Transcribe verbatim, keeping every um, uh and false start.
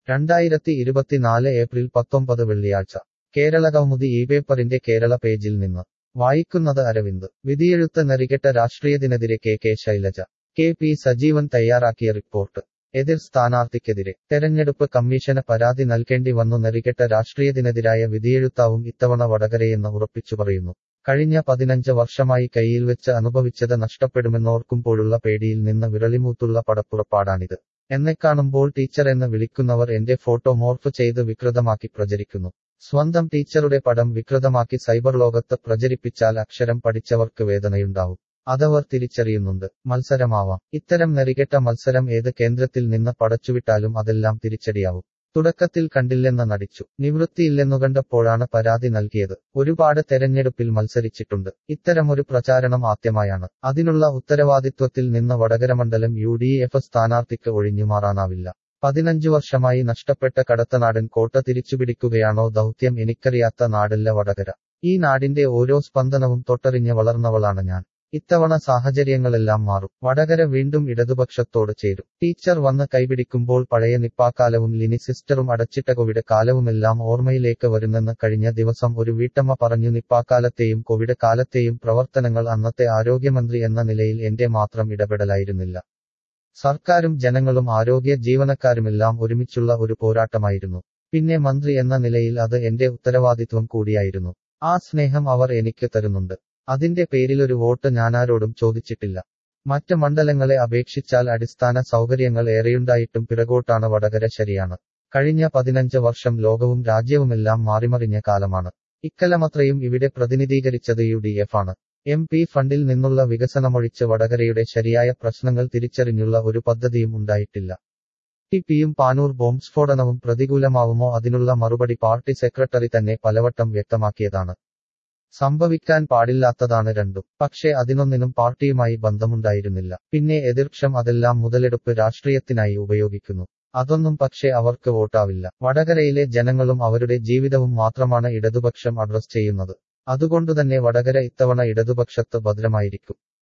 രണ്ടായിരത്തി ഇരുപത്തിനാല് ഏപ്രിൽ പത്തൊമ്പത് വെള്ളിയാഴ്ച കേരളകൗമുദി ഈ പേപ്പറിന്റെ കേരള പേജിൽ നിന്ന് വായിക്കുന്നത് അരവിന്ദ് വിധിയെഴുത്ത് നെറികെട്ട രാഷ്ട്രീയത്തിനെതിരെ K K Shailaja K P Sajeevan തയ്യാറാക്കിയ റിപ്പോർട്ട് എതിർ സ്ഥാനാർത്ഥിക്കെതിരെ തെരഞ്ഞെടുപ്പ് കമ്മീഷന് പരാതി നൽകേണ്ടി വന്നു നെറികെട്ട രാഷ്ട്രീയത്തിനെതിരായ വിധിയെഴുത്താവും ഇത്തവണ വടകരയെന്ന് ഉറപ്പിച്ചു പറയുന്നു കഴിഞ്ഞ പതിനഞ്ച് വർഷമായി കയ്യിൽ വെച്ച് അനുഭവിച്ചത് നഷ്ടപ്പെടുമെന്നോർക്കുമ്പോഴുള്ള പേടിയിൽ നിന്ന് വിരളിമൂത്തുള്ള പടപ്പുറപ്പാടാണിത് എന്നെ കാണുമ്പോൾ ടീച്ചർ എന്ന് വിളിക്കുന്നവർ എന്റെ ഫോട്ടോ മോർഫ് ചെയ്ത് വികൃതമാക്കി പ്രചരിക്കുന്നു സ്വന്തം ടീച്ചറുടെ പടം വികൃതമാക്കി സൈബർ ലോകത്ത് പ്രചരിപ്പിച്ചാൽ അക്ഷരം പഠിച്ചവർക്ക് വേദനയുണ്ടാവും അതവർ തിരിച്ചറിയുന്നുണ്ട് മത്സരമാവാം ഇത്തരം നെറികെട്ട മത്സരം ഏത് കേന്ദ്രത്തിൽ നിന്ന് പടച്ചുവിട്ടാലും അതെല്ലാം തിരിച്ചടിയാവും തുടക്കത്തിൽ കണ്ടില്ലെന്ന് നടിച്ചു നിവൃത്തിയില്ലെന്നു കണ്ടപ്പോഴാണ് പരാതി നൽകിയത് ഒരുപാട് തെരഞ്ഞെടുപ്പിൽ മത്സരിച്ചിട്ടുണ്ട് ഇത്തരമൊരു പ്രചാരണം ആദ്യമായാണ് അതിനുള്ള ഉത്തരവാദിത്വത്തിൽ നിന്ന് വടകര മണ്ഡലം യു ഡി എഫ് സ്ഥാനാർത്ഥിക്ക് ഒഴിഞ്ഞുമാറാനാവില്ല പതിനഞ്ചു വർഷമായി നഷ്ടപ്പെട്ട കടത്തനാടൻ കോട്ട തിരിച്ചുപിടിക്കുകയാണോ ദൗത്യം എനിക്കറിയാത്ത നാടല്ല വടകര ഈ നാടിന്റെ ഓരോ സ്പന്ദനവും തൊട്ടറിഞ്ഞ് വളർന്നവളാണ് ഞാൻ ഇത്തവണ സാഹചര്യങ്ങളെല്ലാം മാറും വടകര വീണ്ടും ഇടതുപക്ഷത്തോട് ചേരും ടീച്ചർ വന്ന് കൈപിടിക്കുമ്പോൾ പഴയ നിപ്പാക്കാലവും ലിനി സിസ്റ്ററും അടച്ചിട്ട കോവിഡ് കാലവുമെല്ലാം ഓർമ്മയിലേക്ക് വരുന്നെന്ന് കഴിഞ്ഞ ദിവസം ഒരു വീട്ടമ്മ പറഞ്ഞു നിപ്പാക്കാലത്തെയും കോവിഡ് കാലത്തെയും പ്രവർത്തനങ്ങൾ അന്നത്തെ ആരോഗ്യമന്ത്രി എന്ന നിലയിൽ എന്റെ മാത്രം ഇടപെടലായിരുന്നില്ല സർക്കാരും ജനങ്ങളും ആരോഗ്യ ജീവനക്കാരുമെല്ലാം ഒരുമിച്ചുള്ള ഒരു പോരാട്ടമായിരുന്നു പിന്നെ മന്ത്രി എന്ന നിലയിൽ അത് എന്റെ ഉത്തരവാദിത്വം കൂടിയായിരുന്നു ആ സ്നേഹം അവർ എനിക്ക് തരുന്നുണ്ട് അതിന്റെ പേരിലൊരു വോട്ട് ഞാനാരോടും ചോദിച്ചിട്ടില്ല മറ്റ് മണ്ഡലങ്ങളെ അപേക്ഷിച്ചാൽ അടിസ്ഥാന സൗകര്യങ്ങൾ ഏറെയുണ്ടായിട്ടും പിറകോട്ടാണ് വടകര ശരിയാണ് കഴിഞ്ഞ പതിനഞ്ച് വർഷം ലോകവും രാജ്യവുമെല്ലാം മാറിമറിഞ്ഞ കാലമാണ് ഇക്കലമത്രയും ഇവിടെ പ്രതിനിധീകരിച്ചത് യു ഡി എഫ് ആണ് എം പി ഫണ്ടിൽ നിന്നുള്ള വികസനമൊഴിച്ച് വടകരയുടെ ശരിയായ പ്രശ്നങ്ങൾ തിരിച്ചറിഞ്ഞുള്ള ഒരു പദ്ധതിയും ഉണ്ടായിട്ടില്ല ടി പിയും പാനൂർ ബോംബ് സ്ഫോടനവും പ്രതികൂലമാവുമോ അതിനുള്ള മറുപടി പാർട്ടി സെക്രട്ടറി തന്നെ പലവട്ടം വ്യക്തമാക്കിയതാണ് സംഭവിക്കാൻ പാടില്ലാത്തതാണ് രണ്ടും പക്ഷേ അതിനൊന്നിനും പാർട്ടിയുമായി ബന്ധമുണ്ടായിരുന്നില്ല പിന്നെ എതിർക്ഷം അതെല്ലാം മുതലെടുപ്പ് രാഷ്ട്രീയത്തിനായി ഉപയോഗിക്കുന്നു അതൊന്നും പക്ഷേ അവർക്ക് വോട്ടാവില്ല വടകരയിലെ ജനങ്ങളും അവരുടെ ജീവിതവും മാത്രമാണ് ഇടതുപക്ഷം അഡ്രസ് ചെയ്യുന്നത് അതുകൊണ്ടുതന്നെ വടകര ഇത്തവണ ഇടതുപക്ഷത്ത് ഭദ്രമായിരിക്കും